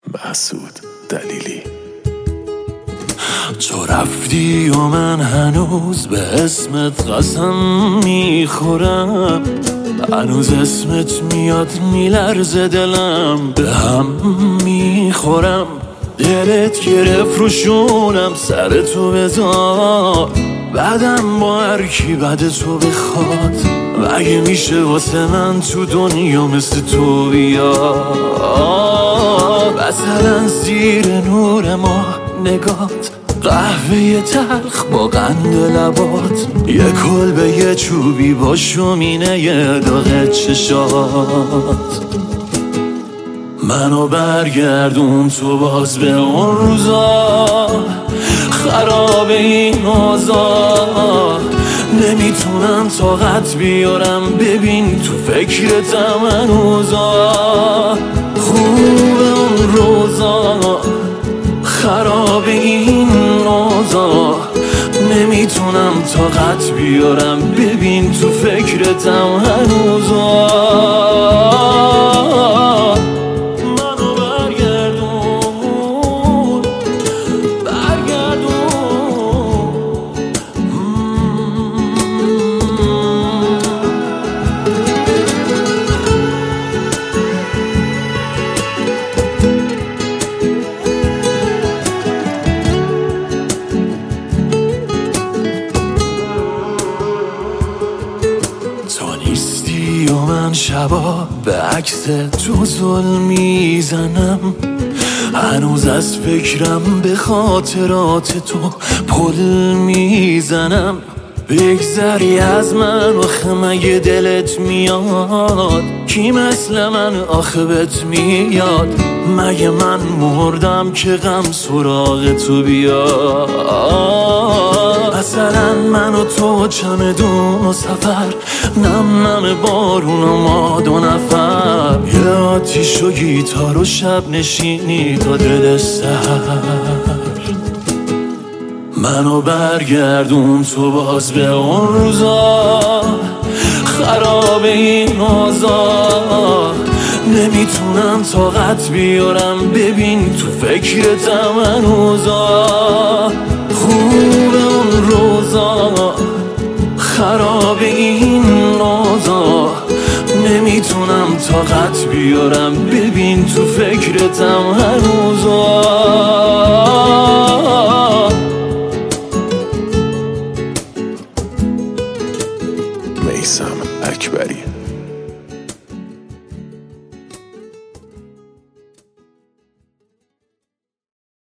محسود دلیلی. تو رفتی و من هنوز به اسمت قسم میخورم، هنوز اسمت میاد میلرزه دلم، به هم میخورم. دلت گرفت رو شونم، سر تو بذار، بعدم با هر کی بعد تو بخواد. مگه میشه واسه من تو دنیا مثل تو بیاد؟ مثلا زیر نور ما نگات، قهوه تلخ با قند لبات، یه کلبه یه چوبی با شومینه یه داغ چشات. منو برگردون تو باز به اون روزا، خراب این اوضاع، نمیتونم طاقت بیارم، ببین تو فکرتم هنوزا. خوب اون روزا، خراب این اوضاع، نمیتونم طاقت بیارم، ببین تو فکرتم هنوزا. نیستی و من شبا به عکس تو ظلم میزنم، هنوز از فکرم به خاطرات تو پل میزنم. بگذری از من آخه مگه دلت میاد؟ کی مثل من آخه بهت میاد؟ مگه من مردم که غم سراغ تو بیاد؟ مثلا من و تو چمدون و سفر، نم نم بارون و ما دو نفر، یه آتیش و گیتار و شب نشینی تا دل سر. منو برگردون تو باز به اون روزا، خراب این اوضاع، نمیتونم طاقت بیارم، ببین تو فکرتم هنوزا. خوب اون روزا، خراب این اوضاع، نمیتونم طاقت بیارم، ببین تو فکرتم هنوزا.